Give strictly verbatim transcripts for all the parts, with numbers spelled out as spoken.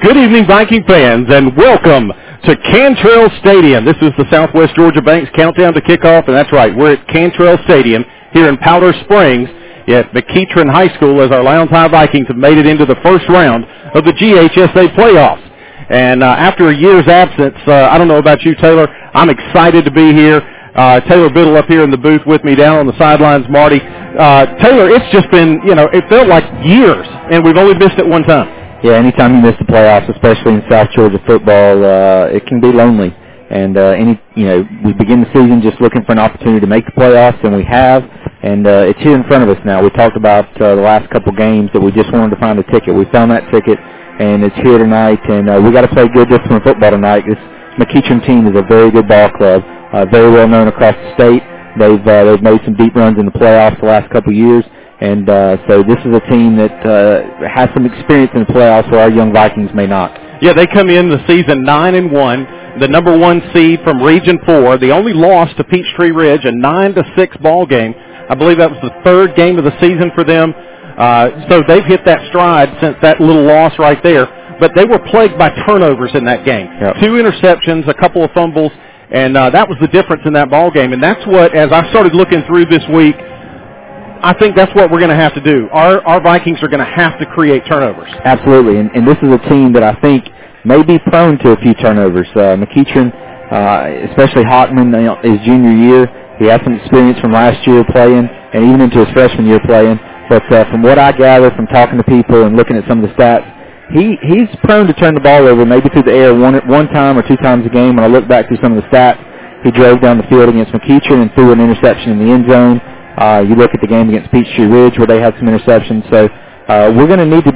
Good evening, Viking fans, and welcome to Cantrell Stadium. This is the Southwest Georgia Bank's countdown to kickoff, and that's right, we're at Cantrell Stadium here in Powder Springs at McEachern High School as our Lowndes High Vikings have made it into the first round of the G H S A playoffs. And uh, after a year's absence, uh, I don't know about you, Taylor, I'm excited to be here. Uh, Taylor Biddle up here in the booth with me down on the sidelines, Marty. Uh, Taylor, it's just been, you know, it felt like years, and we've only missed it one time. Yeah, anytime you miss the playoffs, especially in South Georgia football, uh, it can be lonely. And uh, any, you know, we begin the season just looking for an opportunity to make the playoffs, and we have. And uh, it's here in front of us now. We talked about uh, the last couple games that we just wanted to find a ticket. We found that ticket, and it's here tonight. And uh, we got to play good disciplined football tonight. This McEachern team is a very good ball club, uh, very well known across the state. They've uh, they've made some deep runs in the playoffs the last couple years. And uh, so this is a team that uh, has some experience in the playoffs where our young Vikings may not. Yeah, they come in the season nine and one, the number one seed from Region Four. The only loss to Peachtree Ridge, a nine to six ball game. I believe that was the third game of the season for them. Uh, so they've hit that stride since that little loss right there. But they were plagued by turnovers in that game. Yep. Two interceptions, a couple of fumbles, and uh, that was the difference in that ball game. And that's what, as I started looking through this week, I think that's what we're going to have to do. Our our Vikings are going to have to create turnovers. Absolutely, and, and this is a team that I think may be prone to a few turnovers. Uh, McEachern, uh, especially Hockman, you know, his junior year, he had some experience from last year playing, and even into his freshman year playing. But uh, from what I gather from talking to people and looking at some of the stats, he he's prone to turn the ball over maybe through the air one one time or two times a game. When I look back through some of the stats, he drove down the field against McEachern and threw an interception in the end zone. Uh, you look at the game against Peachtree Ridge where they had some interceptions. So uh, we're going to need to,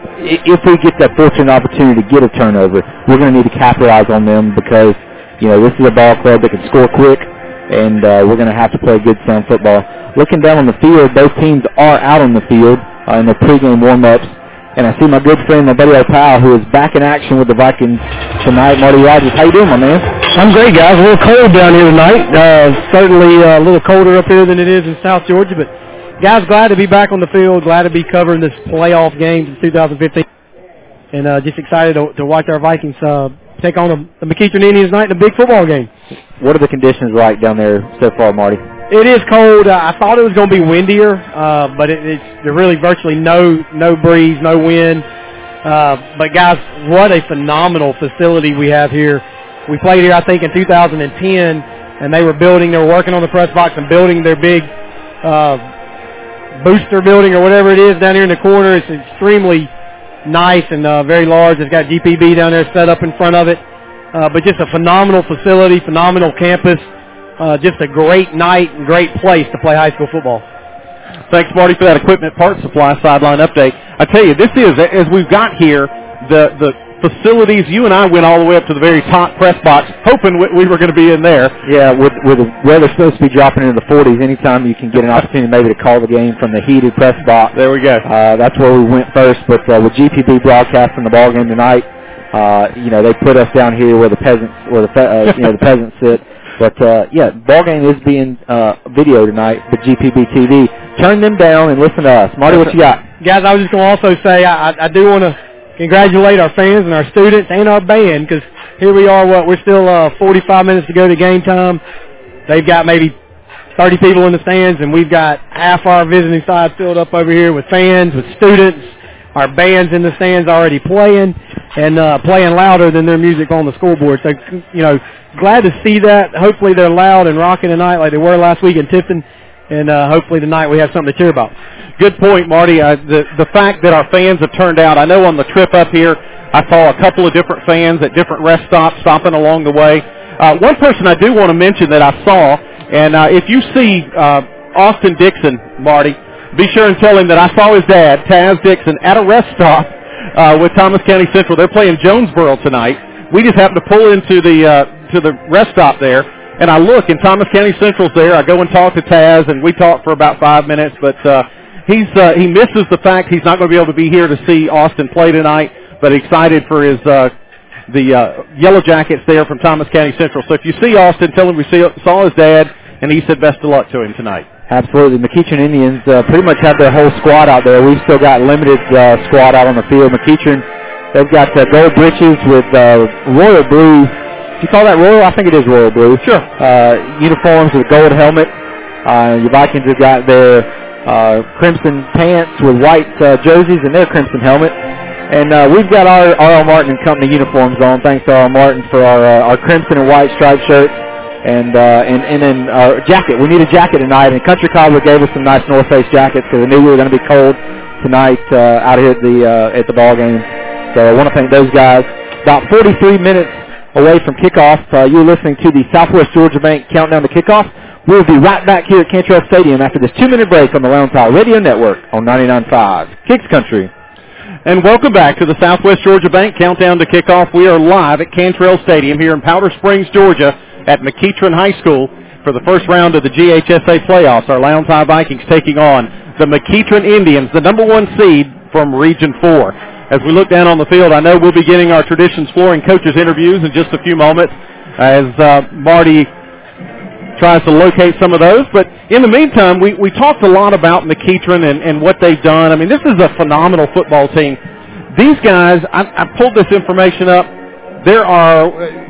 if we get that fortunate opportunity to get a turnover, we're going to need to capitalize on them because, you know, this is a ball club that can score quick, and uh, we're going to have to play good, sound football. Looking down on the field, both teams are out on the field uh, in their pregame warm-ups. And I see my good friend, my buddy O'Powell, who is back in action with the Vikings tonight. Marty Rogers, how you doing, my man? I'm great, guys. A little cold down here tonight. Uh, certainly uh, a little colder up here than it is in South Georgia. But, guys, glad to be back on the field. Glad to be covering this playoff game in two thousand fifteen. And uh, just excited to, to watch our Vikings uh, take on the, the McEachern Indians tonight in a big football game. What are the conditions like down there so far, Marty? It is cold. Uh, I thought it was going to be windier, uh, but it, it's there's really virtually no no breeze, no wind. Uh, but, guys, what a phenomenal facility we have here. We played here, I think, in two thousand ten, and they were building, they were working on the press box and building their big uh, booster building or whatever it is down here in the corner. It's extremely nice and uh, very large. It's got G P B down there set up in front of it. Uh, but just a phenomenal facility, phenomenal campus. Uh, just a great night and great place to play high school football. Thanks, Marty, for that equipment parts supply sideline update. I tell you, this is, as we've got here, the, the facilities, you and I went all the way up to the very top press box, hoping we, we were going to be in there. Yeah, with, with the weather supposed to be dropping into the forties, anytime you can get an opportunity maybe to call the game from the heated press box. There we go. Uh, that's where we went first, but uh, with G P B broadcasting the ball game tonight, uh, you know, they put us down here where the peasants, where the uh, you know the peasants sit. But, uh, yeah, ball game is being uh, video tonight with G P B T V. Turn them down and listen to us. Marty, what you got? Guys, I was just going to also say I, I do want to congratulate our fans and our students and our band because here we are, what, we're still uh, forty-five minutes to go to game time. They've got maybe thirty people in the stands, and we've got half our visiting side filled up over here with fans, with students. Our band's in the stands already playing and uh, playing louder than their music on the scoreboard. So, you know, glad to see that. Hopefully they're loud and rocking tonight like they were last week in Tifton, and uh, hopefully tonight we have something to cheer about. Good point, Marty. Uh, the, the fact that our fans have turned out, I know on the trip up here I saw a couple of different fans at different rest stops stopping along the way. Uh, one person I do want to mention that I saw, and uh, if you see uh, Austin Dixon, Marty, be sure and tell him that I saw his dad, Taz Dixon, at a rest stop uh, with Thomas County Central. They're playing Jonesboro tonight. We just happened to pull into the uh, to the rest stop there, and I look, and Thomas County Central's there. I go and talk to Taz, and we talk for about five minutes, but uh, he's uh, he misses the fact he's not going to be able to be here to see Austin play tonight, but excited for his uh, the uh, Yellow Jackets there from Thomas County Central. So if you see Austin, tell him we see, saw his dad, and he said best of luck to him tonight. Absolutely. McEachern Indians uh, pretty much have their whole squad out there. We've still got limited uh, squad out on the field. McEachern They've got uh, gold breeches with uh, royal blue. Do you call that royal? I think it is royal blue. Sure. Uh, uniforms with a gold helmet. Uh, your Vikings have got their uh, crimson pants with white uh, jerseys and their crimson helmet. And uh, we've got our R L. Martin and Company uniforms on. Thanks to R L. Martin for our uh, our crimson and white striped shirts and uh, and and then our jacket. We need a jacket tonight. And Country Cobbler gave us some nice North Face jackets because they knew we were going to be cold tonight uh, out here at the uh, at the ball game. So I want to thank those guys. About forty-three minutes away from kickoff. Uh, you're listening to the Southwest Georgia Bank Countdown to Kickoff. We'll be right back here at Cantrell Stadium after this two-minute break on the Lowndes High Radio Network on ninety-nine point five Kicks Country. And welcome back to the Southwest Georgia Bank Countdown to Kickoff. We are live at Cantrell Stadium here in Powder Springs, Georgia at McEachern High School for the first round of the G H S A playoffs. Our Lowndes High Vikings taking on the McEachern Indians, the number one seed from Region four. As we look down on the field, I know we'll be getting our Traditions Flooring coaches interviews in just a few moments as uh, Marty tries to locate some of those. But in the meantime, we, we talked a lot about McEachern and, and what they've done. I mean, this is a phenomenal football team. These guys, I, I pulled this information up. There are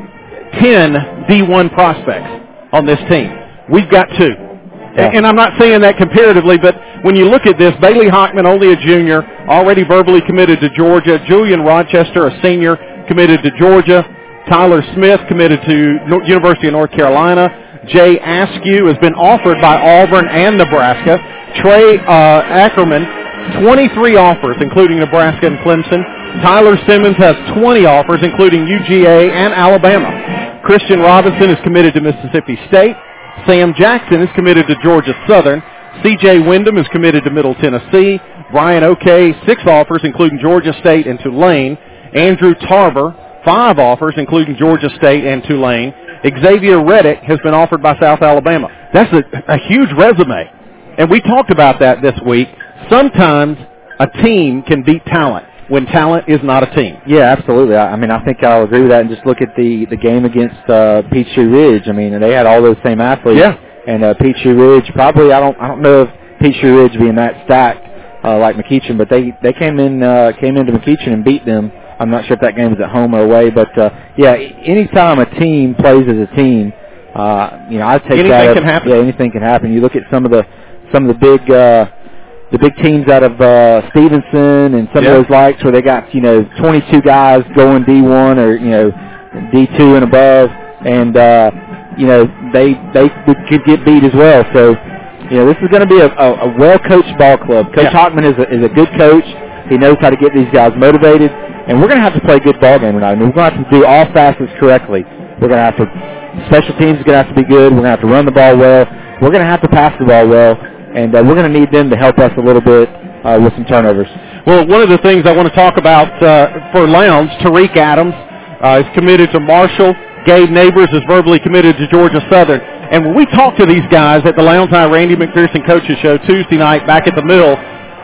ten D one prospects on this team. We've got two. Yeah. And I'm not saying that comparatively, but when you look at this, Bailey Hockman, only a junior, already verbally committed to Georgia. Julian Rochester, a senior, committed to Georgia. Tyler Smith committed to University of North Carolina. Jay Askew has been offered by Auburn and Nebraska. Trey uh, Ackerman, twenty-three offers, including Nebraska and Clemson. Tyler Simmons has twenty offers, including U G A and Alabama. Christian Robinson is committed to Mississippi State. Sam Jackson is committed to Georgia Southern. C J Wyndham is committed to Middle Tennessee. Brian O'Kay, six offers, including Georgia State and Tulane. Andrew Tarver, five offers, including Georgia State and Tulane. Xavier Reddick has been offered by South Alabama. That's a, a huge resume. And we talked about that this week. Sometimes a team can beat talent when talent is not a team. Yeah, absolutely. I, I mean, I think I'll agree with that. And just look at the, the game against uh, Peachtree Ridge. I mean, they had all those same athletes. Yeah. And uh, Peachtree Ridge, probably, I don't I don't know if Peachtree Ridge being that stacked uh, like McEachern, but they, they came in uh, came into McEachern and beat them. I'm not sure if that game was at home or away, but uh, yeah, anytime a team plays as a team, uh, you know, I take anything that. Anything can happen. Yeah, anything can happen. You look at some of the some of the big uh, the big teams out of uh, Stevenson and some yeah. of those likes where they got you know twenty-two guys going D one or you know D two and above, and uh, you know they they could get beat as well. So you know this is going to be a, a, a well coached ball club. Coach yeah. Hockman is a, is a good coach. He knows how to get these guys motivated. And we're going to have to play a good ball game tonight. I mean, we're going to have to do all facets correctly. We're going to have to, special teams are going to have to be good. We're going to have to run the ball well. We're going to have to pass the ball well. And uh, we're going to need them to help us a little bit uh, with some turnovers. Well, one of the things I want to talk about uh, for Lowndes, Tariq Adams uh, is committed to Marshall. Gabe Neighbors is verbally committed to Georgia Southern. And when we talked to these guys at the Lowndes High Randy McPherson Coaches Show Tuesday night back at the Mill,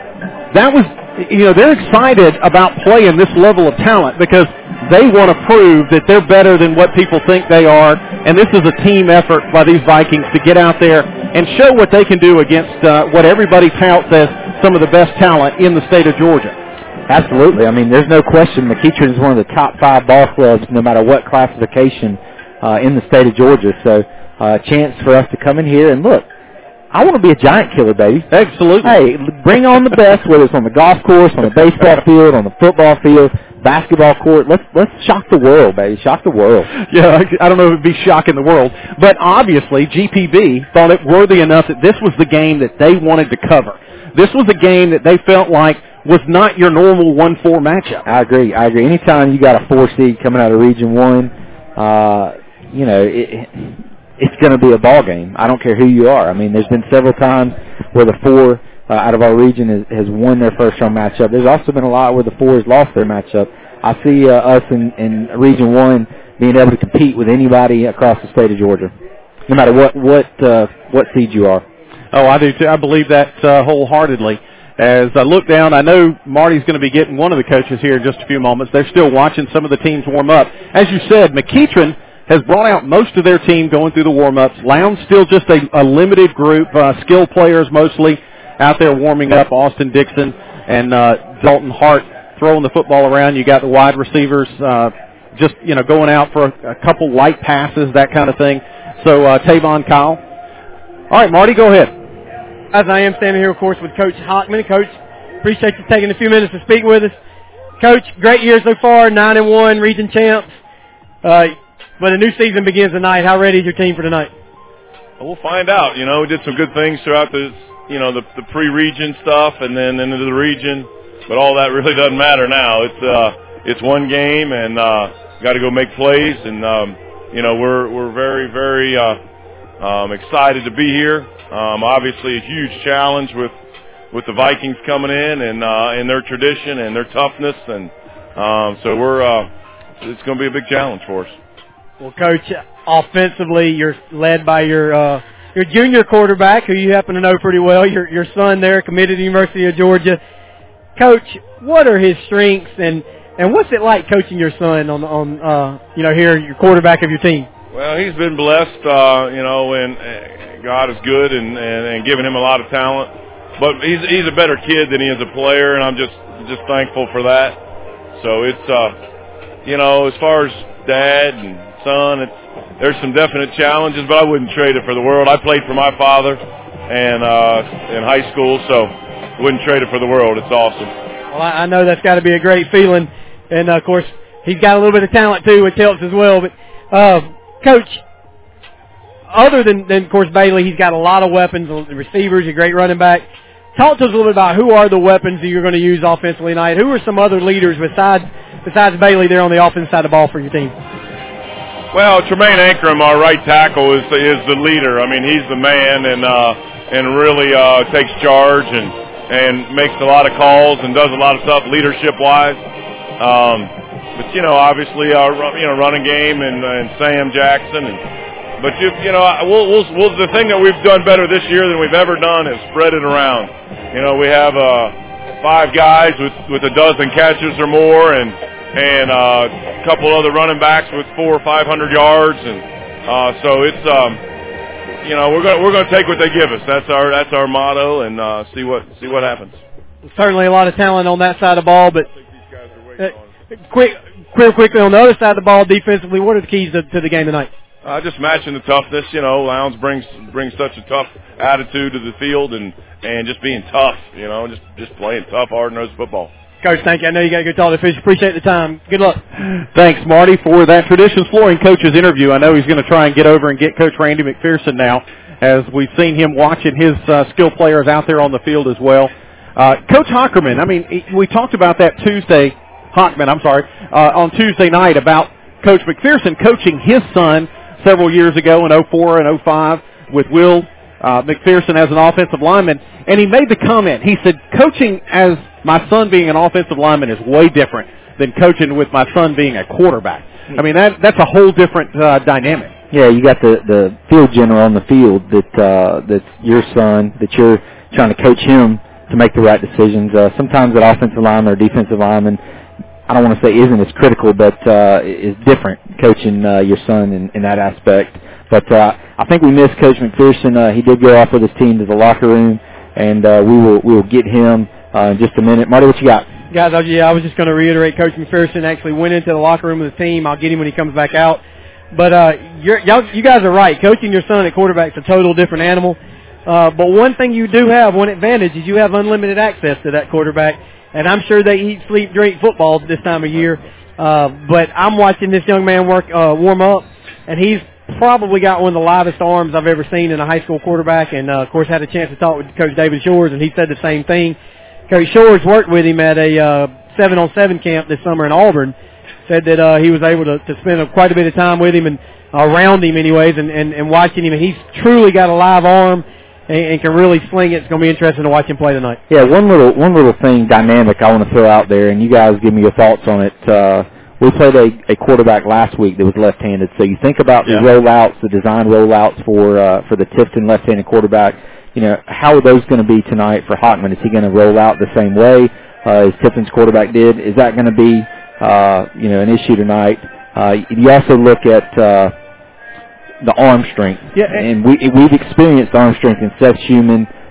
that was, you know, they're excited about playing this level of talent because they want to prove that they're better than what people think they are. And this is a team effort by these Vikings to get out there and show what they can do against uh, what everybody touts as some of the best talent in the state of Georgia. Absolutely. I mean, there's no question McEachern is one of the top five ball clubs no matter what classification uh, in the state of Georgia. So uh, a chance for us to come in here and look. I want to be a giant killer, baby. Absolutely. Hey, bring on the best, whether it's on the golf course, on the baseball field, on the football field, basketball court. Let's let's shock the world, baby. Shock the world. Yeah, I don't know if it would be shocking the world. But obviously, G P B thought it worthy enough that this was the game that they wanted to cover. This was a game that they felt like was not your normal one four matchup. I agree. I agree. Anytime you got a four seed coming out of Region one, uh, you know, it, it's going to be a ball game. I don't care who you are. I mean, there's been several times where the four uh, out of our region has, has won their first round matchup. There's also been a lot where the four has lost their matchup. I see uh, us in, in Region one being able to compete with anybody across the state of Georgia, no matter what what uh, what seed you are. Oh, I do too. I believe that uh, wholeheartedly. As I look down, I know Marty's going to be getting one of the coaches here in just a few moments. They're still watching some of the teams warm up. As you said, McEachern has brought out most of their team going through the warm-ups. Lowndes still just a, a limited group, uh, skill players mostly out there warming up. Austin Dixon and uh, Dalton Hart throwing the football around. You got the wide receivers uh, just, you know, going out for a, a couple light passes, that kind of thing. So, uh, Tavon Kyle. All right, Marty, go ahead. As I am standing here, of course, with Coach Hockman. Coach, appreciate you taking a few minutes to speak with us. Coach, great year so far, nine and one, region champs. Uh, but a new season begins tonight. How ready is your team for tonight? We'll find out. You know, we did some good things throughout the, you know, the, the pre-region stuff and then into the region. But all that really doesn't matter now. It's uh, it's one game, and uh, got to go make plays. And um, you know, we're we're very very uh, um, excited to be here. Um, obviously, a huge challenge with with the Vikings coming in and uh, and their tradition and their toughness, and um, so we're uh, it's going to be a big challenge for us. Well, Coach, offensively, you're led by your uh, your junior quarterback, who you happen to know pretty well. Your your son there, committed to the University of Georgia. Coach, what are his strengths, and, and what's it like coaching your son on on uh, you know here your quarterback of your team? Well, he's been blessed, uh, you know, and uh, God is good and, and and giving him a lot of talent. But he's he's a better kid than he is a player, and I'm just just thankful for that. So it's uh, you know, as far as dad and son, it's there's some definite challenges, but I wouldn't trade it for the world. I played for my father, and uh, in high school, so. Wouldn't trade it for the world. It's awesome. Well, I know that's got to be a great feeling. And, uh, of course, he's got a little bit of talent, too, which helps as well. But, uh, Coach, other than, than, of course, Bailey, he's got a lot of weapons, the receivers, a great running back. Talk to us a little bit about who are the weapons that you're going to use offensively tonight. Who are some other leaders besides besides Bailey there on the offensive side of the ball for your team? Well, Tremaine Ankrum, our right tackle, is the, is the leader. I mean, he's the man and uh, and really uh, takes charge and and makes a lot of calls and does a lot of stuff leadership-wise. Um, but, you know, obviously our you know running game and, and Sam Jackson. And, but, you you know, we'll, we'll, we'll, the thing that we've done better this year than we've ever done is spread it around. You know, we have uh, five guys with, with a dozen catches or more and, and uh, a couple other running backs with four or five hundred yards. And uh, so it's... Um, You know, we're going we're going to take what they give us. That's our that's our motto, and uh, see what see what happens. Certainly a lot of talent on that side of the ball, but uh, quick, quick, quickly on the other side of the ball, defensively, what are the keys to, to the game tonight? Uh, just matching the toughness. You know, Lowndes brings brings such a tough attitude to the field, and, and just being tough. You know, just just playing tough, hard-nosed football. Coach, thank you. I know you got to go talk to the officials. Appreciate the time. Good luck. Thanks, Marty, for that Traditions Flooring coach's interview. I know he's going to try and get over and get Coach Randy McPherson now, as we've seen him watching his uh, skill players out there on the field as well. Uh, Coach Hockerman, I mean, we talked about that Tuesday, Hockman, I'm sorry, uh, on Tuesday night about Coach McPherson coaching his son several years ago in oh four and oh five with Will uh, McPherson as an offensive lineman, and he made the comment, he said, coaching as my son being an offensive lineman is way different than coaching with my son being a quarterback. I mean, that that's a whole different uh, dynamic. Yeah, you got the, the field general on the field that uh, that's your son, that you're trying to coach him to make the right decisions. Uh, sometimes that offensive lineman or defensive lineman, I don't want to say isn't as critical, but uh, is different coaching uh, your son in, in that aspect. But uh, I think we missed Coach McPherson. Uh, he did go off with his team to the locker room, and uh, we will we will get him uh, in just a minute. Marty, what you got? Guys, I, yeah, I was just going to reiterate, Coach McPherson actually went into the locker room with the team. I'll get him when he comes back out. But uh, you're, y'all, you guys are right. Coaching your son at quarterback is a total different animal. Uh, but one thing you do have, one advantage, is you have unlimited access to that quarterback. And I'm sure they eat, sleep, drink football this time of year. Uh, but I'm watching this young man work uh, warm up, and he's probably got one of the livest arms I've ever seen in a high school quarterback. And, uh, of course, had a chance to talk with Coach David Shores, and he said the same thing. Coach Shores worked with him at a uh, seven-on-seven camp this summer in Auburn. Said that uh, he was able to, to spend a, quite a bit of time with him and uh, around him anyways and, and, and watching him. And he's truly got a live arm and, and can really sling it. It's going to be interesting to watch him play tonight. Yeah, one little one little thing, dynamic, I want to throw out there, and you guys give me your thoughts on it. Uh, we played a, a quarterback last week that was left-handed. So you think about the yeah. rollouts, the design rollouts for uh, for the Tifton left-handed quarterback. You know, how are those going to be tonight for Hockman? Is he going to roll out the same way uh, as Tifton's quarterback did? Is that going to be Uh, you know, an issue tonight? Uh, you also look at uh, the arm strength, yeah, and we we've experienced arm strength in Seth Schumann,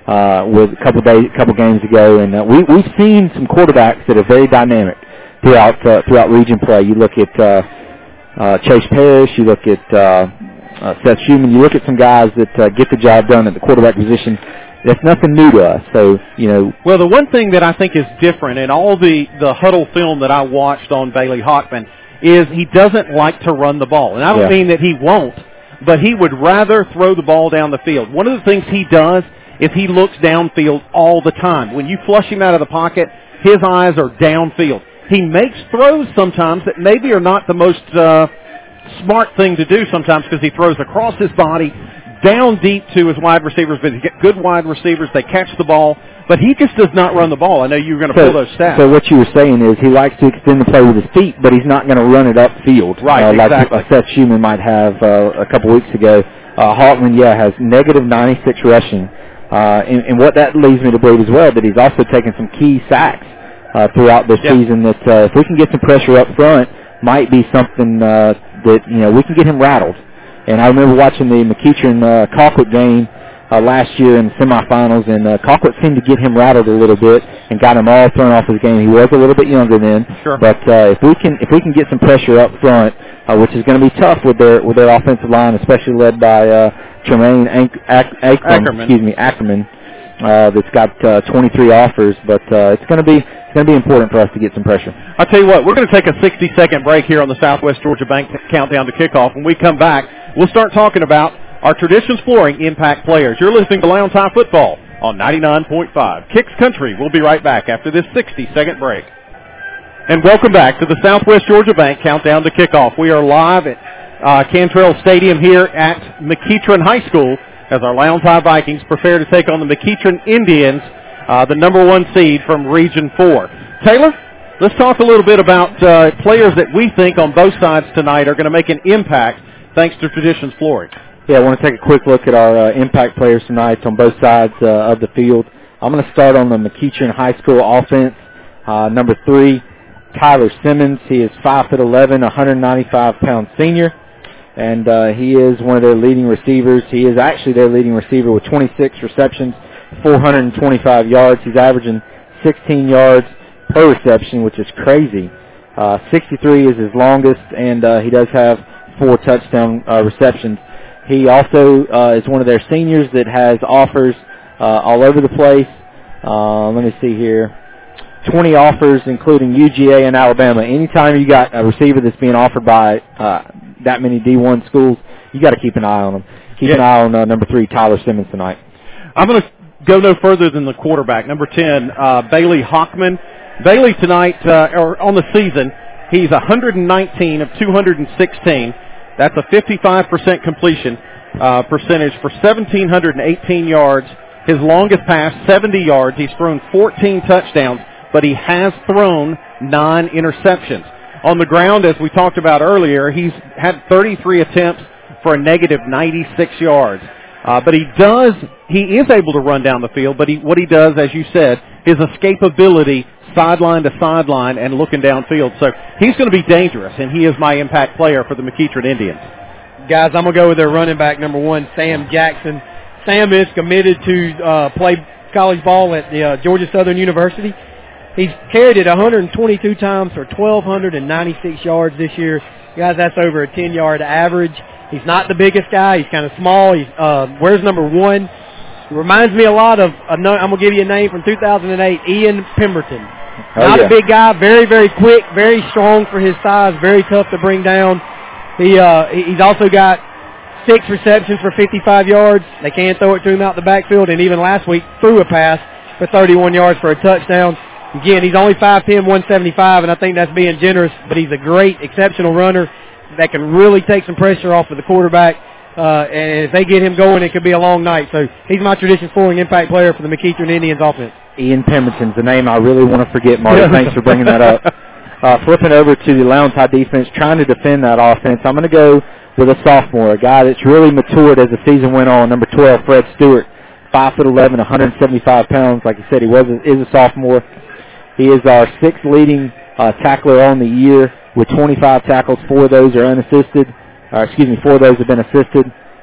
uh, with a couple days, couple games ago, and uh, we we've seen some quarterbacks that are very dynamic throughout uh, throughout region play. You look at uh, uh, Chase Parrish, you look at uh, uh, Seth Schumann, you look at some guys that uh, get the job done at the quarterback position. That's nothing new to us. So, you know. Well, the one thing that I think is different in all the, the huddle film that I watched on Bailey Hockman is he doesn't like to run the ball. And I don't yeah. mean that he won't, but he would rather throw the ball down the field. One of the things he does is he looks downfield all the time. When you flush him out of the pocket, his eyes are downfield. He makes throws sometimes that maybe are not the most uh, smart thing to do sometimes because he throws across his body, down deep to his wide receivers, but he get good wide receivers. They catch the ball, but he just does not run the ball. I know you were going to so, pull those stats. So what you were saying is he likes to extend the play with his feet, but he's not going to run it upfield. Right, uh, exactly. Like Seth Schumann might have uh, a couple weeks ago. Uh, Hartman, yeah, has negative ninety-six rushing. Uh, and, and what that leads me to believe as well, that he's also taken some key sacks uh, throughout this yep. season that uh, if we can get some pressure up front, might be something uh, that, you know, we can get him rattled. And I remember watching the McEachern-Colquitt uh, game uh, last year in the semifinals, and uh, Colquitt seemed to get him rattled a little bit and got him all thrown off his game. He was a little bit younger then, sure. but uh, if we can if we can get some pressure up front, uh, which is going to be tough with their with their offensive line, especially led by uh, Tremaine Ac- Ac- Ackerman, Ackerman, excuse me, Ackerman, uh, that's got uh, twenty-three offers, but uh, it's going to be it's going to be important for us to get some pressure. I'll tell you what, we're going to take a sixty-second break here on the Southwest Georgia Bank Countdown to Kickoff. When we come back, we'll start talking about our Traditions Flooring Impact players. You're listening to Lowndes High Football on ninety-nine point five. Kicks Country. We'll be right back after this sixty-second break. And welcome back to the Southwest Georgia Bank Countdown to Kickoff. We are live at uh, Cantrell Stadium here at McEachern High School as our Lowndes High Vikings prepare to take on the McEachern Indians, uh, the number one seed from Region four. Taylor, let's talk a little bit about uh, players that we think on both sides tonight are going to make an impact thanks to Traditions Flooring. Yeah, I want to take a quick look at our uh, impact players tonight on both sides uh, of the field. I'm going to start on the McEachern High School offense. Uh, number three, Tyler Simmons. He is five foot eleven, one hundred ninety-five pound senior, and uh, he is one of their leading receivers. He is actually their leading receiver with twenty-six receptions, four hundred twenty-five yards. He's averaging sixteen yards per reception, which is crazy. Uh, sixty-three is his longest, and uh, he does have four touchdown uh, receptions. He also uh, is one of their seniors that has offers uh, all over the place. Uh, let me see here. twenty offers, including U G A and Alabama. Anytime you got a receiver that's being offered by uh, that many D one schools, you got to keep an eye on them. Keep yeah. an eye on uh, number three, Tyler Simmons, tonight. I'm going to go no further than the quarterback, number ten, uh, Bailey Hockman. Bailey tonight, uh, or on the season, he's one hundred nineteen of two hundred sixteen. That's a fifty-five percent completion uh, percentage for one thousand seven hundred eighteen yards. His longest pass, seventy yards. He's thrown fourteen touchdowns, but he has thrown nine interceptions. On the ground, as we talked about earlier, he's had thirty-three attempts for a negative ninety-six yards. Uh, but he does, he is able to run down the field, but he, what he does, as you said, his escapability sideline to sideline and looking downfield. So he's going to be dangerous, and he is my impact player for the McEachern Indians. Guys, I'm going to go with their running back, number one, Sam Jackson. Sam is committed to uh, play college ball at the uh, Georgia Southern University. He's carried it one hundred twenty-two times for one thousand two hundred ninety-six yards this year. Guys, that's over a ten-yard average. He's not the biggest guy. He's kind of small. He's uh, where's number one? He reminds me a lot of, a no, I'm going to give you a name from two thousand eight, Ian Pemberton. Oh, not yeah. a big guy, very, very quick, very strong for his size, very tough to bring down. He uh, He's also got six receptions for fifty-five yards. They can throw it to him out the backfield, and even last week threw a pass for thirty-one yards for a touchdown. Again, he's only five ten, one seventy-five, and I think that's being generous, but he's a great, exceptional runner that can really take some pressure off of the quarterback. Uh, and if they get him going, it could be a long night. So he's my Traditions Flooring impact player for the McEachern Indians offense. Ian Pemberton's the name I really want to forget, Marty. Thanks for bringing that up. Uh, flipping over to the Lowndes High defense, trying to defend that offense, I'm going to go with a sophomore, a guy that's really matured as the season went on, number twelve, Fred Stewart, five foot eleven, one hundred seventy-five pounds. Like I said, he was a, is a sophomore. He is our sixth leading uh, tackler on the year with twenty-five tackles. Four of those are unassisted. Uh, excuse me, four of those have been assisted.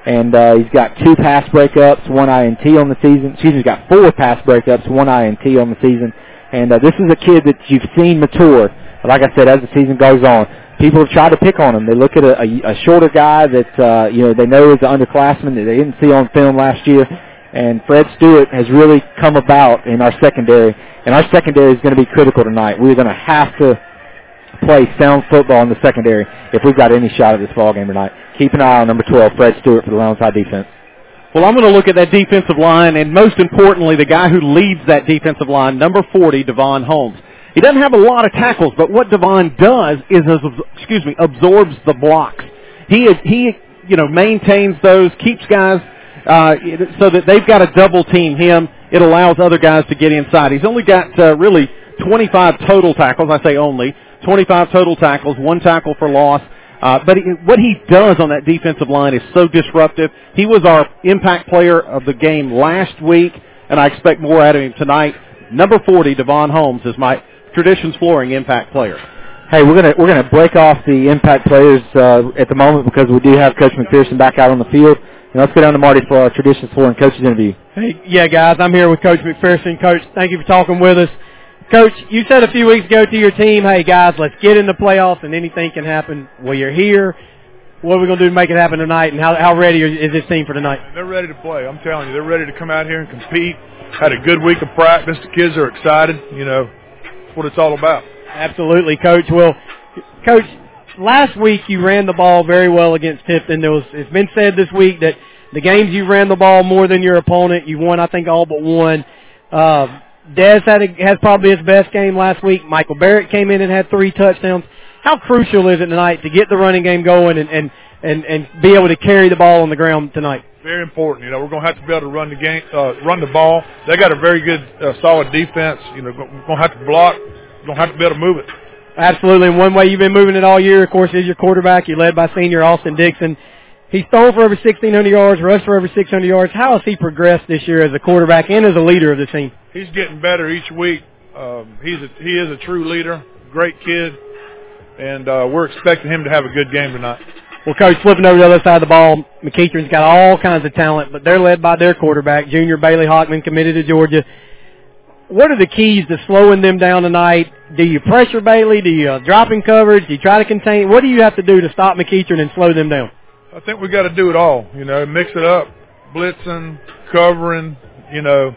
and uh, he's got two pass breakups, one I N T on the season. Excuse me, he's got four pass breakups, one I N T on the season. And uh, this is a kid that you've seen mature. Like I said, as the season goes on, people have tried to pick on him. They look at a, a, a shorter guy that uh, you know they know is an underclassman that they didn't see on film last year. And Fred Stewart has really come about in our secondary, and our secondary is going to be critical tonight. We're going to have to play sound football in the secondary if we've got any shot at this ball game tonight. Keep an eye on number twelve, Fred Stewart, for the Lowndes High defense. Well, I'm going to look at that defensive line, and most importantly, the guy who leads that defensive line, number forty, Devon Holmes. He doesn't have a lot of tackles, but what Devon does is, excuse me, absorbs the blocks. He he, you know, maintains those, keeps guys uh, so that they've got to double team him. It allows other guys to get inside. He's only got uh, really twenty-five total tackles. I say only twenty-five total tackles, one tackle for loss. Uh, but he, what he does on that defensive line is so disruptive. He was our impact player of the game last week, and I expect more out of him tonight. Number forty, Devon Holmes, is my Traditions Flooring impact player. Hey, we're gonna we're gonna break off the impact players uh, at the moment because we do have Coach McPherson back out on the field. And let's go down to Marty for our Traditions Flooring coaches interview. Hey, yeah, guys, I'm here with Coach McPherson. Coach, thank you for talking with us. Coach, you said a few weeks ago to your team, hey, guys, let's get in the playoffs and anything can happen. Well, you're here. What are we going to do to make it happen tonight, and how, how ready is this team for tonight? They're ready to play. I'm telling you, they're ready to come out here and compete. Had a good week of practice. The kids are excited. You know, that's what it's all about. Absolutely, Coach. Well, Coach, last week you ran the ball very well against Tipton. There was, it's been said this week that the games you ran the ball more than your opponent. You won, I think, all but one. Uh, Dez had a, has probably his best game last week. Michael Barrett came in and had three touchdowns. How crucial is it tonight to get the running game going and, and, and, and be able to carry the ball on the ground tonight? Very important. You know, we're going to have to be able to run the game, uh, run the ball. They got a very good, uh, solid defense. You know, we're going to have to block. We're going to have to be able to move it. Absolutely. And one way you've been moving it all year, of course, is your quarterback. You're led by senior Austin Dixon. He's thrown for over sixteen hundred yards, rushed for over six hundred yards. How has he progressed this year as a quarterback and as a leader of the team? He's getting better each week. Um, he's a, he is a true leader, great kid, and uh, we're expecting him to have a good game tonight. Well, Coach, flipping over the other side of the ball, McEachern's got all kinds of talent, but they're led by their quarterback, junior Bailey Hockman, committed to Georgia. What are the keys to slowing them down tonight? Do you pressure Bailey? Do you uh, drop in coverage? Do you try to contain? What do you have to do to stop McEachern and slow them down? I think we got to do it all, you know, mix it up, blitzing, covering, you know.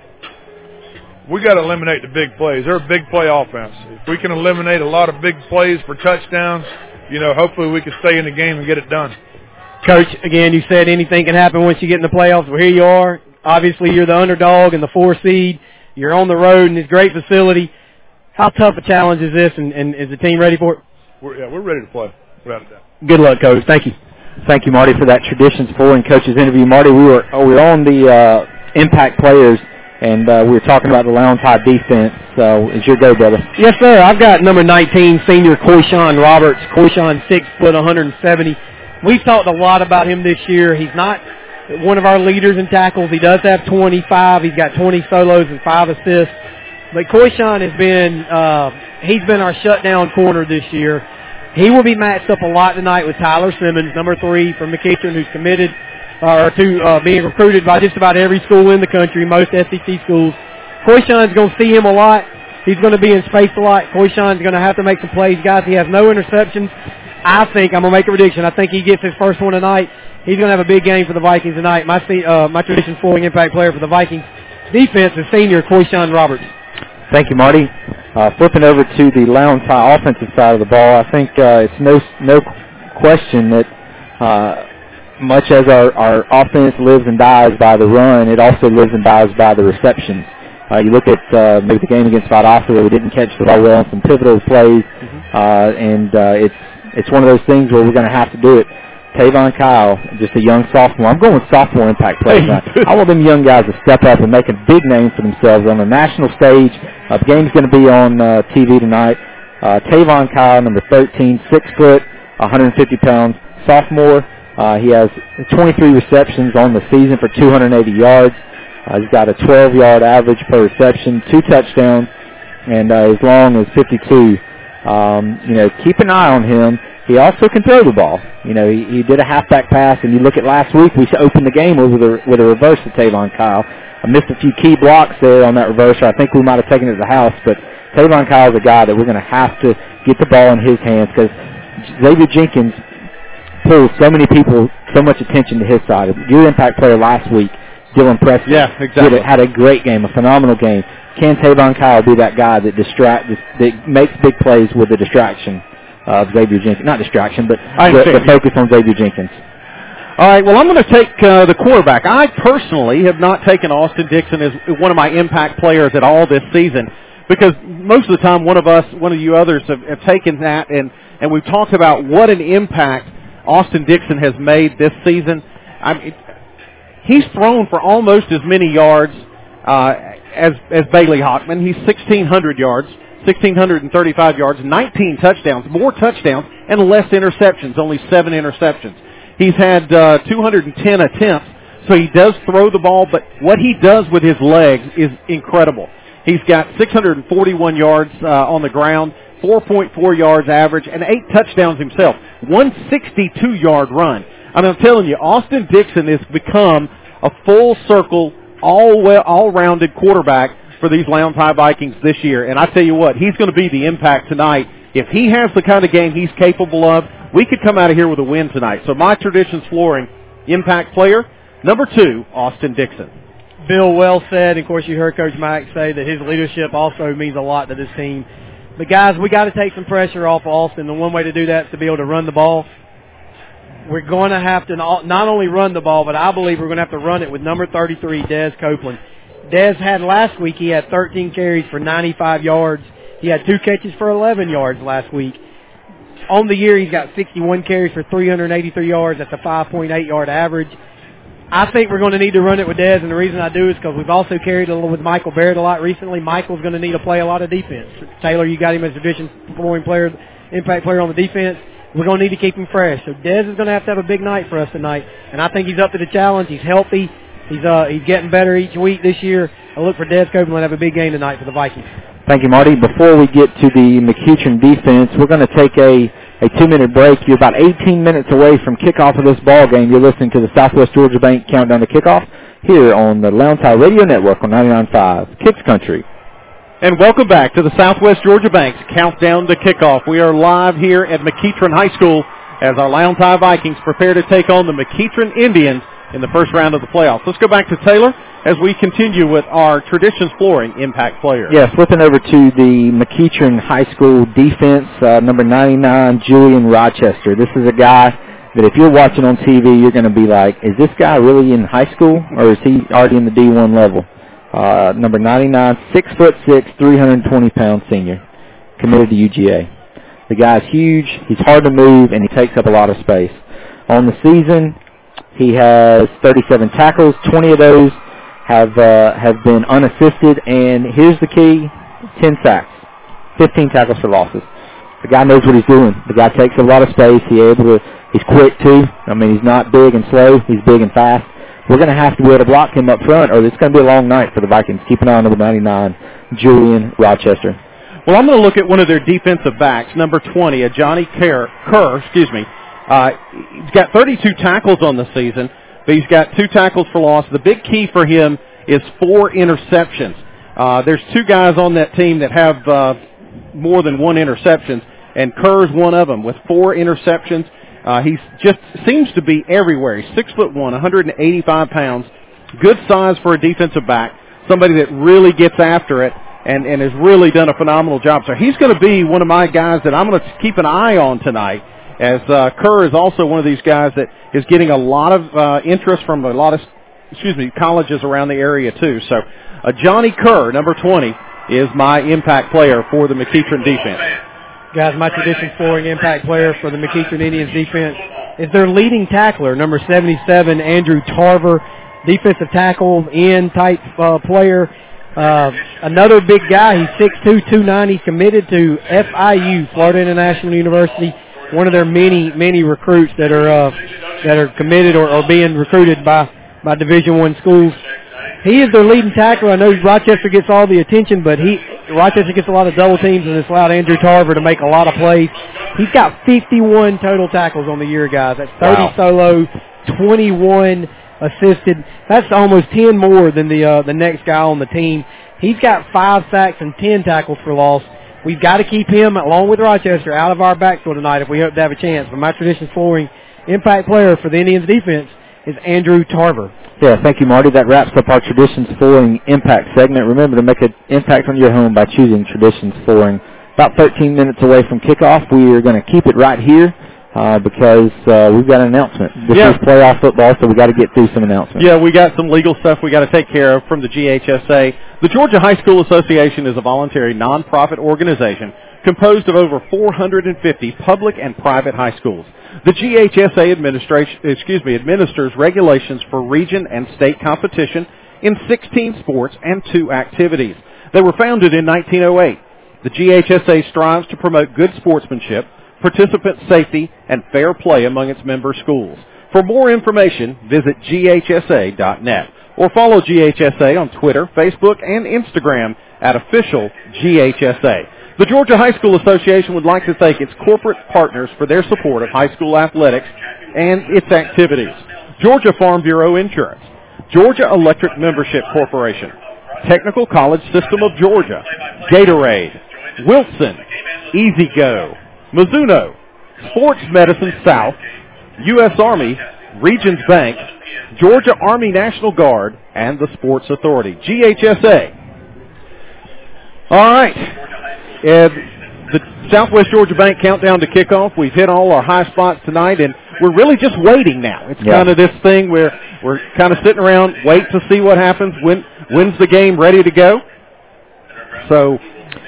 We got to eliminate the big plays. They're a big play offense. If we can eliminate a lot of big plays for touchdowns, you know, hopefully we can stay in the game and get it done. Coach, again, you said anything can happen once you get in the playoffs. Well, here you are. Obviously, you're the underdog and the four seed. You're on the road in this great facility. How tough a challenge is this, and, and is the team ready for it? We're, yeah, we're ready to play, without a doubt. Good luck, Coach. Thank you. Thank you, Marty, for that Traditions Flooring coaches interview. Marty, we were oh, we were on the uh, impact players, and uh, we were talking about the Lowndes High defense. So it's your go, brother. Yes, sir. I've got number nineteen, senior Coyshawn Roberts. Coyshawn, six foot, one hundred seventy. We've talked a lot about him this year. He's not one of our leaders in tackles. He does have twenty-five. He's got twenty solos and five assists. But Coyshawn has been uh, he's been our shutdown corner this year. He will be matched up a lot tonight with Tyler Simmons, number three from McEachern, who's committed uh, to uh, being recruited by just about every school in the country, most S E C schools. Coyshawn's going to see him a lot. He's going to be in space a lot. Coyshawn's going to have to make some plays. Guys, he has no interceptions. I think, I'm going to make a prediction, I think he gets his first one tonight. He's going to have a big game for the Vikings tonight. My uh, my Traditions Flooring impact player for the Vikings defense is senior Coyshawn Roberts. Thank you, Marty. Uh, flipping over to the Lowndes High offensive side of the ball, I think uh, it's no no question that uh, much as our, our offense lives and dies by the run, it also lives and dies by the receptions. Uh, you look at uh, maybe the game against Valdosta where we didn't catch the ball well on some pivotal plays, mm-hmm. uh, and uh, it's it's one of those things where we're going to have to do it. Tavon Kyle, just a young sophomore. I'm going with sophomore impact players now. I want them young guys to step up and make a big name for themselves on the national stage. Uh, the game's going to be on uh, T V tonight. Uh, Tavon Kyle, number thirteen, six foot, one hundred fifty pounds, sophomore. Uh, he has twenty-three receptions on the season for two hundred eighty yards. Uh, he's got a twelve-yard average per reception, two touchdowns, and uh, as long as fifty-two. Um, you know, keep an eye on him. he also can throw the ball. You know, he, he did a halfback pass, and you look at last week, we opened the game with a, with a reverse to Tavon Kyle. I missed a few key blocks there on that reverse, or I think we might have taken it to the house, but Tavon Kyle is a guy that we're going to have to get the ball in his hands because Xavier Jenkins pulls so many people, so much attention to his side. Your impact player last week, Dylan Preston, yeah, exactly. did, had a great game, a phenomenal game. Can Tavon Kyle be that guy that distract, that makes big plays with the distraction of Xavier Jenkins? Not distraction, but the, the focus on Xavier Jenkins. All right, well, I'm going to take uh, the quarterback. I personally have not taken Austin Dixon as one of my impact players at all this season because most of the time one of us, one of you others have, have taken that, and, and we've talked about what an impact Austin Dixon has made this season. I mean, he's thrown for almost as many yards uh, as, as Bailey Hockman. He's sixteen hundred yards, one thousand six hundred thirty-five yards, nineteen touchdowns, more touchdowns, and less interceptions, only seven interceptions. He's had uh, two hundred ten attempts, so he does throw the ball, but what he does with his legs is incredible. He's got six hundred forty-one yards uh, on the ground, four point four yards average, and eight touchdowns himself. one sixty-two yard run. I mean, I'm telling you, Austin Dixon has become a full-circle, all well, all-rounded quarterback for these Lowndes High Vikings this year. And I tell you what, he's going to be the impact tonight. If he has the kind of game he's capable of, we could come out of here with a win tonight. So my Traditions Flooring impact player, number two, Austin Dixon. Bill, well said. Of course, you heard Coach Mike say that his leadership also means a lot to this team. But, guys, we got to take some pressure off of Austin. The one way to do that is to be able to run the ball. We're going to have to not only run the ball, but I believe we're going to have to run it with number thirty-three, Des Copeland. Des had last week, he had thirteen carries for ninety-five yards. He had two catches for eleven yards last week. On the year, he's got sixty-one carries for three hundred eighty-three yards. That's a five point eight yard average. I think we're going to need to run it with Des, and the reason I do is because we've also carried a little with Michael Barrett a lot recently. Michael's going to need to play a lot of defense. Taylor, you got him as division performing player, impact player on the defense. We're going to need to keep him fresh. So Des is going to have to have a big night for us tonight, and I think he's up to the challenge. He's healthy. He's uh, he's getting better each week this year. I look for Des Copeland to have a big game tonight for the Vikings. Thank you, Marty. Before we get to the McEachern defense, we're going to take a, a two-minute break. You're about eighteen minutes away from kickoff of this ball game. You're listening to the Southwest Georgia Bank Countdown to Kickoff here on the Lowndes High Radio Network on ninety-nine point five, Kicks Country. And welcome back to the Southwest Georgia Bank's Countdown to Kickoff. We are live here at McEachern High School as our Lowndes High Vikings prepare to take on the McEachern Indians in the first round of the playoffs. Let's go back to Taylor as we continue with our Traditions Flooring impact player. Yes, flipping over to the McEachern High School defense, uh, number ninety-nine, Julian Rochester. This is a guy that if you're watching on T V, you're going to be like, is this guy really in high school or is he already in the D one level? Uh, number ninety-nine, six foot six, three hundred twenty pound senior, committed to U G A. The guy's huge, he's hard to move, and he takes up a lot of space. On the season, he has thirty-seven tackles, twenty of those have uh, have been unassisted, and here's the key, ten sacks, fifteen tackles for losses. The guy knows what he's doing. The guy takes a lot of space. He's able to, he's quick too. I mean, he's not big and slow. He's big and fast. We're going to have to be able to block him up front, or it's going to be a long night for the Vikings. Keep an eye on number ninety-nine, Julian Rochester. Well, I'm going to look at one of their defensive backs, number twenty, a Johnny Kerr, Kerr, excuse me. Uh, he's got thirty-two tackles on the season, but he's got two tackles for loss. The big key for him is four interceptions. Uh, there's two guys on that team that have uh, more than one interception, and Kerr's one of them with four interceptions. Uh, he just seems to be everywhere. He's six foot one, one hundred eighty-five pounds, good size for a defensive back, somebody that really gets after it and, and has really done a phenomenal job. So he's going to be one of my guys that I'm going to keep an eye on tonight, as uh, Kerr is also one of these guys that is getting a lot of uh, interest from a lot of, excuse me, colleges around the area too. So uh, Johnny Kerr, number twenty, is my impact player for the McEachern defense. Guys, my Traditions Flooring impact player for the McEachern Indians defense is their leading tackler, number seventy-seven, Andrew Tarver, defensive tackle, end type uh, player. Uh, another big guy, he's six two, two ninety, committed to F I U, Florida International University, one of their many, many recruits that are uh, that are committed or, or being recruited by, by Division One schools. He is their leading tackler. I know Rochester gets all the attention, but he Rochester gets a lot of double teams, and it's allowed Andrew Tarver to make a lot of plays. He's got fifty-one total tackles on the year, guys. That's thirty wow. solo, twenty-one assisted. That's almost ten more than the uh, the next guy on the team. He's got five sacks and ten tackles for loss. We've got to keep him, along with Rochester, out of our backfield tonight if we hope to have a chance. But my Traditions Flooring impact player for the Indians defense is Andrew Tarver. Yeah, thank you, Marty. That wraps up our Traditions Flooring Impact segment. Remember to make an impact on your home by choosing Traditions Flooring. About thirteen minutes away from kickoff, we are going to keep it right here uh, because uh, we've got an announcement. This yeah. is playoff football, so we've got to get through some announcements. Yeah, we got some legal stuff we got to take care of from the G H S A. The Georgia High School Association is a voluntary nonprofit organization composed of over four hundred fifty public and private high schools. The G H S A administration, excuse me, administers regulations for region and state competition in sixteen sports and two activities. They were founded in nineteen oh eight. The G H S A strives to promote good sportsmanship, participant safety, and fair play among its member schools. For more information, visit G H S A dot net or follow G H S A on Twitter, Facebook, and Instagram at official G H S A. The Georgia High School Association would like to thank its corporate partners for their support of high school athletics and its activities. Georgia Farm Bureau Insurance, Georgia Electric Membership Corporation, Technical College System of Georgia, Gatorade, Wilson, Easy Go, Mizuno, Sports Medicine South, U S Army, Regions Bank, Georgia Army National Guard, and the Sports Authority, G H S A. All right. Uh, the Southwest Georgia Bank countdown to kickoff. We've hit all our high spots tonight, and we're really just waiting now. It's yeah. kind of this thing where we're kind of sitting around, wait to see what happens. When when's the game ready to go? So,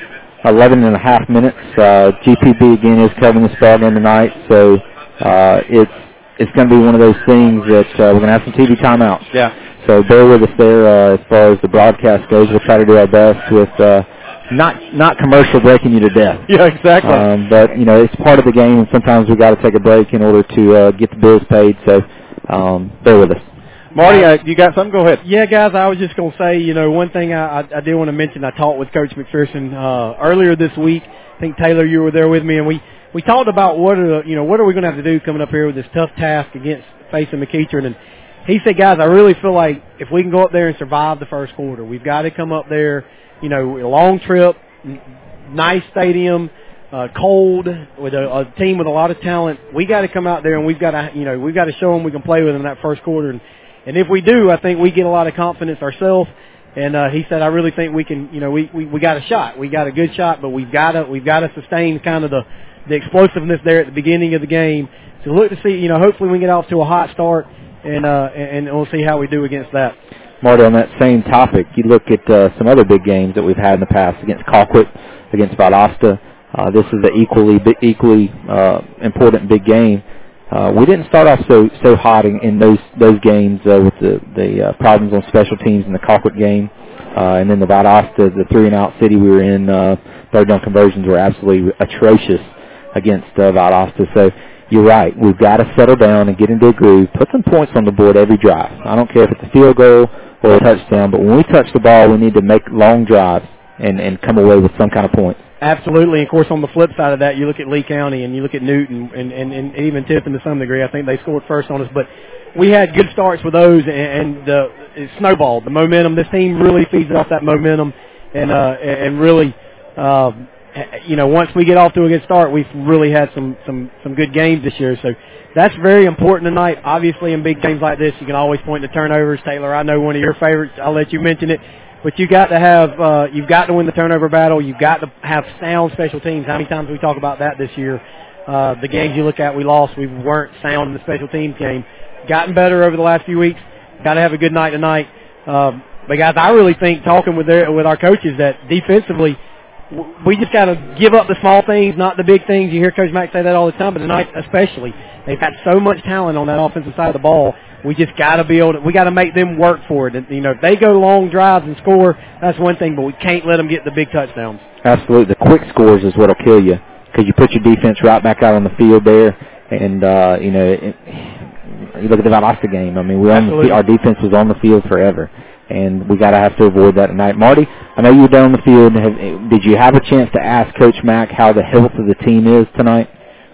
eleven and a half minutes. Uh, G P B again is covering this ball game tonight, so uh, it's it's going to be one of those things that uh, we're going to have some T V timeouts. Yeah. So bear with us there uh, as far as the broadcast goes. We'll try to do our best with. Uh, Not not commercial breaking you to death. Yeah, exactly. Um, but, you know, it's part of the game, and sometimes we've got to take a break in order to uh, get the bills paid. So um, bear with us. Marty, uh, you got something? Go ahead. Yeah, guys, I was just going to say, you know, one thing I, I, I did want to mention, I talked with Coach McPherson uh, earlier this week. I think, Taylor, you were there with me, and we, we talked about what are, the, you know, what are we going to have to do coming up here with this tough task against facing McEachern. And he said, guys, I really feel like if we can go up there and survive the first quarter, we've got to come up there, you know, a long trip, nice stadium, uh, cold, with a, a team with a lot of talent. We got to come out there and we've got to, you know, we've got to show them we can play with them in that first quarter. And, and if we do, I think we get a lot of confidence ourselves. And uh, he said, I really think we can, you know, we, we, we got a shot. We got a good shot, but we've got to we've got to sustain kind of the, the explosiveness there at the beginning of the game. So look to see, you know, hopefully we can get off to a hot start, and uh, and, and we'll see how we do against that. Marty, on that same topic, you look at uh, some other big games that we've had in the past against Colquitt, against Valdosta. Uh, this is an equally equally uh, important big game. Uh, we didn't start off so so hot in, in those those games uh, with the the uh, problems on special teams in the Colquitt game, uh, and then the Valdosta, the three and out city we were in. Uh, third down conversions were absolutely atrocious against uh, Valdosta. So you're right. We've got to settle down and get into a groove. Put some points on the board every drive. I don't care if it's a field goal or a touchdown, but when we touch the ball, we need to make long drives and, and come away with some kind of points. Absolutely. Of course, on the flip side of that, you look at Lee County and you look at Newton and, and, and even Tiffin to some degree. I think they scored first on us, but we had good starts with those, and, and uh, it snowballed. The momentum, this team really feeds off that momentum, and uh, and really, uh, you know, once we get off to a good start, we've really had some, some, some good games this year. So that's very important tonight. Obviously, in big games like this, you can always point to turnovers. Taylor, I know one of your favorites. I'll let you mention it. But you got to have, uh, you've got to win the turnover battle. You've got to have sound special teams. How many times we talk about that this year? Uh, the games you look at, we lost. We weren't sound in the special teams game. Gotten better over the last few weeks. Got to have a good night tonight. Um, but guys, I really think talking with their, with our coaches that defensively, we just got to give up the small things, not the big things. You hear Coach Mack say that all the time, but tonight especially, they've got so much talent on that offensive side of the ball. We just got to be able to, we got to make them work for it. And, you know, if they go long drives and score, that's one thing, but we can't let them get the big touchdowns. Absolutely. The quick scores is what will kill you because you put your defense right back out on the field there. And, uh, you know, it, you look at the Valdosta game. I mean, we on the, our defense was on the field forever. and we got to have to avoid that tonight. Marty, I know you were down on the field. Have, did you have a chance to ask Coach Mack how the health of the team is tonight?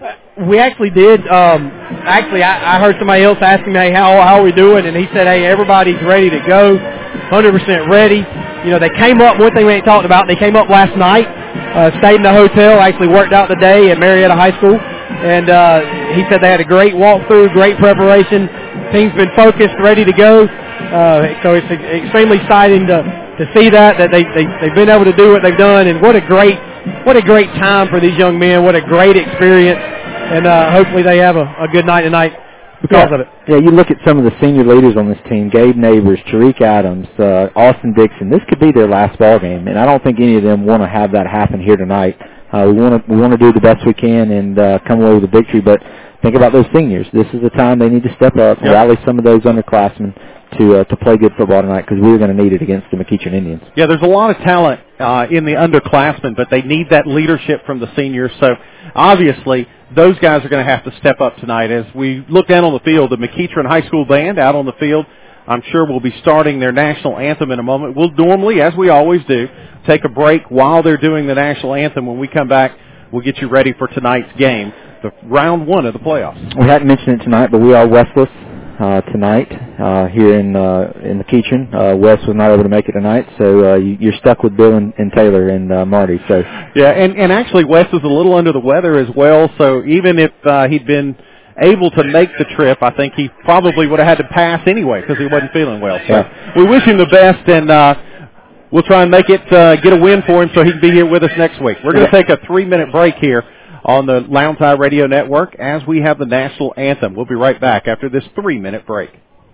We actually did. Um, actually, I, I heard somebody else asking me, hey, how, how are we doing? And he said, hey, everybody's ready to go, one hundred percent ready. You know, they came up, one thing we ain't talked about, they came up last night, uh, stayed in the hotel, actually worked out the day at Marietta High School. And uh, he said they had a great walkthrough, great preparation. Team's been focused, ready to go. Uh, so it's extremely exciting to, to see that, that they, they, they've been able to do what they've done. And what a great, what a great time for these young men. What a great experience. And uh, hopefully they have a, a good night tonight because yeah. of it. Yeah, you look at some of the senior leaders on this team, Gabe Neighbors, Tariq Adams, uh, Austin Dixon. This could be their last ball game, and I don't think any of them want to have that happen here tonight. Uh, we want to we want to do the best we can and uh, come away with a victory, but think about those seniors. This is the time they need to step up, yep. rally some of those underclassmen to uh, to play good football tonight, because we're going to need it against the McEachern Indians. Yeah, there's a lot of talent uh, in the underclassmen, but they need that leadership from the seniors. So obviously those guys are going to have to step up tonight. As we look down on the field, the McEachern High School Band out on the field, I'm sure we'll be starting their national anthem in a moment. We'll normally, as we always do, take a break while they're doing the national anthem. When we come back, we'll get you ready for tonight's game, the round one of the playoffs. We hadn't mentioned it tonight, but we are Westless uh, tonight uh, here in uh, in McEachern. Uh, Wes was not able to make it tonight, so uh, you, you're stuck with Bill and, and Taylor and uh, Marty. So yeah, and, and actually Wes is a little under the weather as well, so even if uh, he'd been able to make the trip, I think he probably would have had to pass anyway because he wasn't feeling well. So yeah. we wish him the best, and uh, we'll try and make it uh, get a win for him so he can be here with us next week. We're going to take a three-minute break here on the Lounge Tide Radio Network as we have the national anthem. We'll be right back after this three-minute break.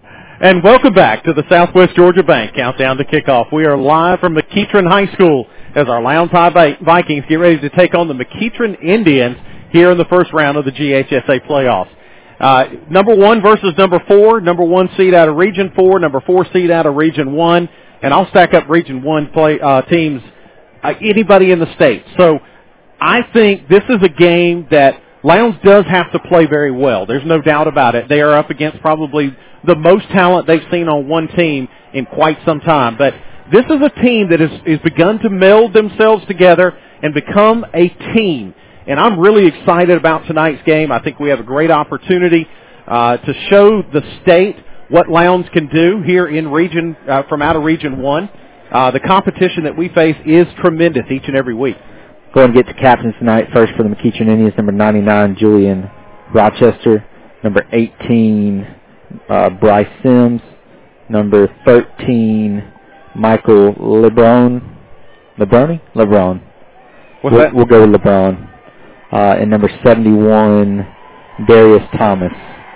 And welcome back to the Southwest Georgia Bank Countdown to Kickoff. We are live from McEachern High School as our Lounge Tide Vikings get ready to take on the McEachern Indians here in the first round of the G H S A playoffs. Uh, number one versus number four, number one seed out of Region four, number four seed out of Region one, and I'll stack up Region one play uh, teams, uh, anybody in the state. So I think this is a game that Lowndes does have to play very well. There's no doubt about it. They are up against probably the most talent they've seen on one team in quite some time. But this is a team that has, has begun to meld themselves together and become a team. And I'm really excited about tonight's game. I think we have a great opportunity uh, to show the state what Lowndes can do here in region uh, from out of Region one. Uh, the competition that we face is tremendous each and every week. Go ahead and get to captains tonight. First for the McEachern Indians, number ninety-nine, Julian Rochester. Number eighteen, uh, Bryce Sims. Number thirteen, Michael LeBron. LeBron? LeBron. What's we'll, that? We'll go with LeBron. Uh, and number seventy-one, Darius Thomas.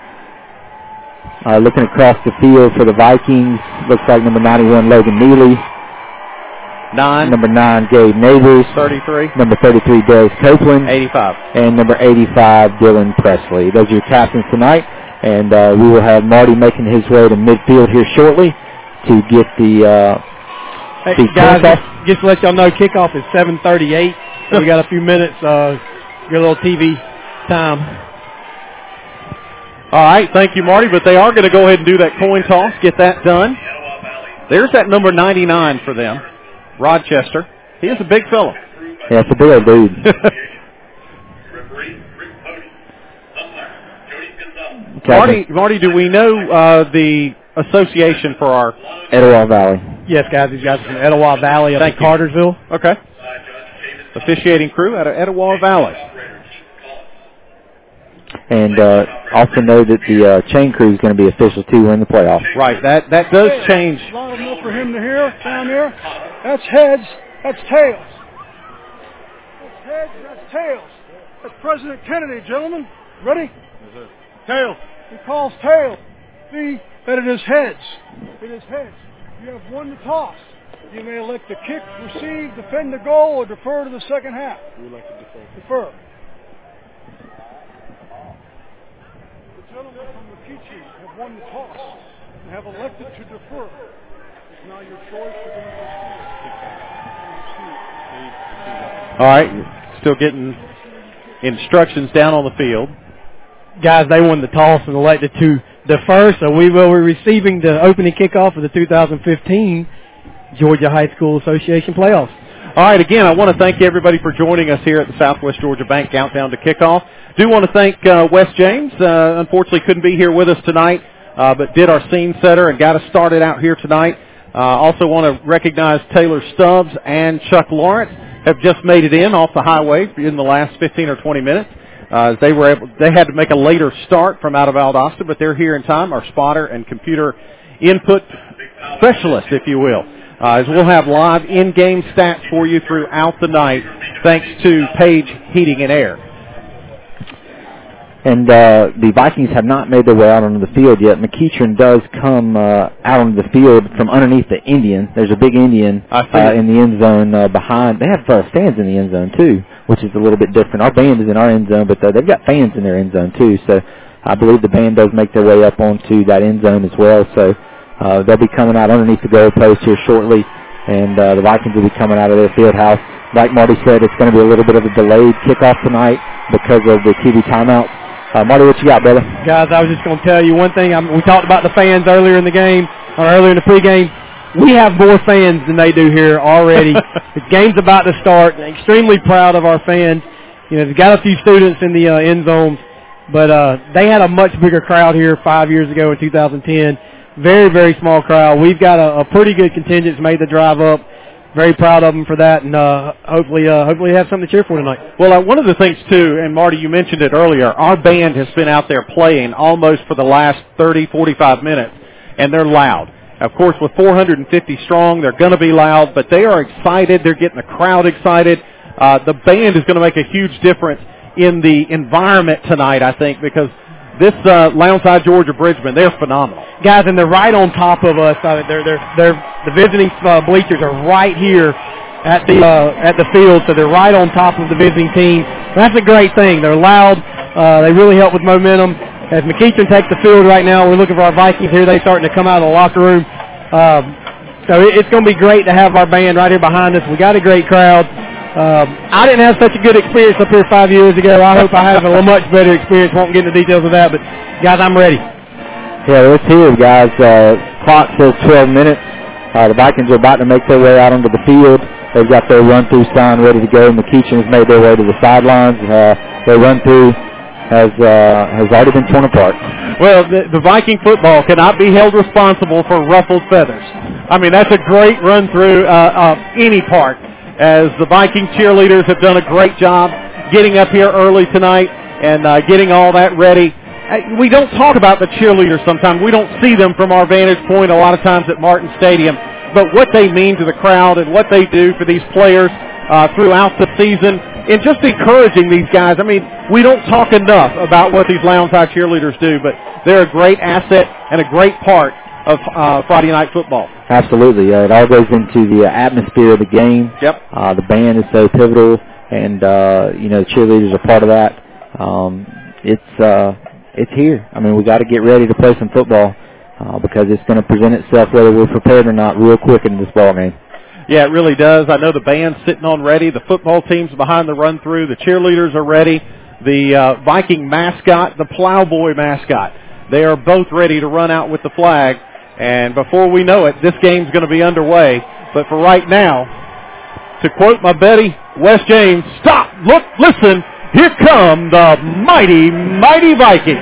Uh, looking across the field for the Vikings, looks like number ninety-one, Logan Neely. Nine. Number nine, Gabe Neighbors. thirty-three. Number thirty-three, Darius Copeland. eighty-five. And number eighty-five, Dylan Presley. Those are your captains tonight. And uh, we will have Marty making his way to midfield here shortly to get the, uh, hey, the guys, kickoff. Just, just to let y'all know, kickoff is seven thirty-eight. So we got a few minutes, uh, get a little T V time. All right, thank you, Marty. But they are going to go ahead and do that coin toss, get that done. There's that number ninety-nine for them, Rochester. He is a big fella. Yeah, it's a big old dude. Marty, Marty, do we know uh, the association for our Etowah Valley? Yes, guys, these guys are from Etowah Valley up in Cartersville. Okay. Officiating crew out of Etowah Valley. And uh, also know that the uh, chain crew is going to be official too. We're in the playoffs. Right. That that does change. A lot of more for him to hear down there. That's heads. That's tails. That's heads. That's tails. That's President Kennedy, gentlemen. Ready? Tails. He calls tails. See that it is heads. It is heads. You have one to toss. You may elect to kick, receive, defend the goal, or defer to the second half. We elect to defer. Defer. The gentlemen from McEachern have won the toss and have elected to defer. It's now your choice. You're going to All right. Still getting instructions down on the field. Guys, they won the toss and elected to the first, so we will be receiving the opening kickoff of the two thousand fifteen Georgia High School Association playoffs. All right, again, I want to thank everybody for joining us here at the Southwest Georgia Bank Countdown to Kickoff. Do want to thank uh, Wes James. Uh, unfortunately, couldn't be here with us tonight, uh, but did our scene setter and got us started out here tonight. Uh, also want to recognize Taylor Stubbs and Chuck Lawrence have just made it in off the highway in the last fifteen or twenty minutes. Uh, they were able, they had to make a later start from out of Valdosta, but they're here in time. Our spotter and computer input specialist, if you will. Uh, as we'll have live in-game stats for you throughout the night, thanks to Page Heating and Air. And uh, the Vikings have not made their way out onto the field yet. McEachern does come uh, out onto the field from underneath the Indian. There's a big Indian uh, in the end zone uh, behind. They have uh, stands in the end zone, too, which is a little bit different. Our band is in our end zone, but uh, they've got fans in their end zone, too. So I believe the band does make their way up onto that end zone as well. So uh, they'll be coming out underneath the goal post here shortly, and uh, the Vikings will be coming out of their field house. Like Marty said, it's going to be a little bit of a delayed kickoff tonight because of the T V timeouts. Uh, Marty, what you got, brother? Guys, I was just going to tell you one thing. I mean, we talked about the fans earlier in the game, or earlier in the pregame. We have more fans than they do here already. The game's about to start. I'm extremely proud of our fans. You know, they've got a few students in the uh, end zones, but uh, they had a much bigger crowd here five years ago in two thousand ten. Very, very small crowd. We've got a, a pretty good contingent made the drive up. Very proud of them for that, and uh, hopefully uh, hopefully have something to cheer for tonight. Well, uh, one of the things, too, and Marty, you mentioned it earlier, our band has been out there playing almost for the last thirty, forty-five minutes, and they're loud. Of course, with four hundred fifty strong, they're going to be loud, but they are excited. They're getting the crowd excited. Uh, the band is going to make a huge difference in the environment tonight, I think, because this uh, Lowndes, Georgia Bridgman, they're phenomenal. Guys, and they're right on top of us. Uh, they're, they're, they're, the visiting uh, bleachers are right here at the uh, at the field, so they're right on top of the visiting team. That's a great thing. They're loud. Uh, they really help with momentum. As McEachern takes the field right now, we're looking for our Vikings here. They're starting to come out of the locker room. Um, so it, it's going to be great to have our band right here behind us. We got a great crowd. Um, I didn't have such a good experience up here five years ago. I hope I have a much better experience. Won't get into the details of that, but, guys, I'm ready. Yeah, let's hear it, guys. Uh, clock says twelve minutes. Uh, the Vikings are about to make their way out onto the field. They've got their run-through sign ready to go. McEachern has made their way to the sidelines. Uh, their run-through has uh, has already been torn apart. Well, the, the Viking football cannot be held responsible for ruffled feathers. I mean, that's a great run-through uh, of any part, as the Viking cheerleaders have done a great job getting up here early tonight and uh, getting all that ready. We don't talk about the cheerleaders sometimes. We don't see them from our vantage point a lot of times at Martin Stadium. But what they mean to the crowd and what they do for these players uh, throughout the season and just encouraging these guys. I mean, we don't talk enough about what these Lowndes High cheerleaders do, but they're a great asset and a great part of uh, Friday night football. Absolutely. Uh, it all goes into the uh, atmosphere of the game. Yep. Uh, the band is so pivotal, and, uh, you know, the cheerleaders are part of that. Um, it's uh, it's here. I mean, we got to get ready to play some football uh, because it's going to present itself whether we're prepared or not real quick in this ball game. Yeah, it really does. I know the band's sitting on ready. The football team's behind the run-through. The cheerleaders are ready. The uh, Viking mascot, the Plowboy mascot, they are both ready to run out with the flag. And before we know it, this game's going to be underway. But for right now, to quote my buddy, Wes James, stop, look, listen, here come the mighty, mighty Vikings.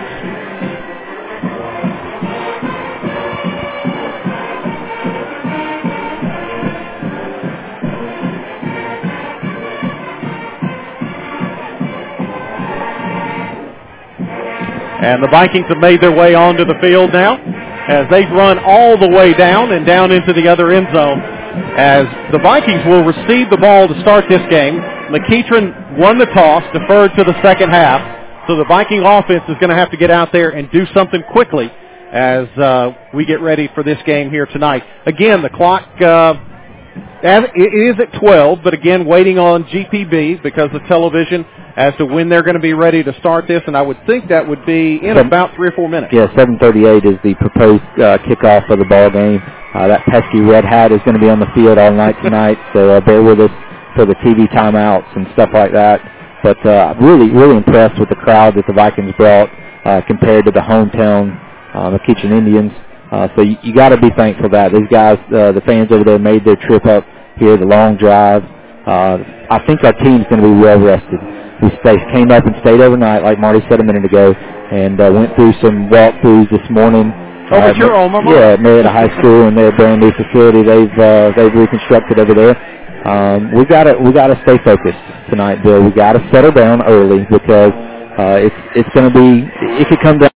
And the Vikings have made their way onto the field now as they've run all the way down and down into the other end zone. As the Vikings will receive the ball to start this game. McEachern won the toss, deferred to the second half. So the Viking offense is going to have to get out there and do something quickly as uh, we get ready for this game here tonight. Again, the clock uh, it is at twelve, but again, waiting on G P B because of television as to when they're going to be ready to start this, and I would think that would be in Seven, about three or four minutes. Yeah, seven thirty-eight is the proposed uh, kickoff of the ball game. Uh, that pesky red hat is going to be on the field all night tonight, so uh, bear with us for the T V timeouts and stuff like that. But uh, really, really impressed with the crowd that the Vikings brought uh, compared to the hometown uh, McEachern Indians. Uh, so you, you got to be thankful that these guys, uh, the fans over there, made their trip up here, the long drive. Uh, I think our team's going to be well rested. We stay, came up and stayed overnight, like Marty said a minute ago, and uh, went through some walkthroughs this morning. Over uh, at your alma mater? Yeah, at Marietta High School and their brand new facility they've uh, they've reconstructed over there. Um, we got to we got to stay focused tonight, Bill. We got to settle down early because uh, it's it's going to be it could come down.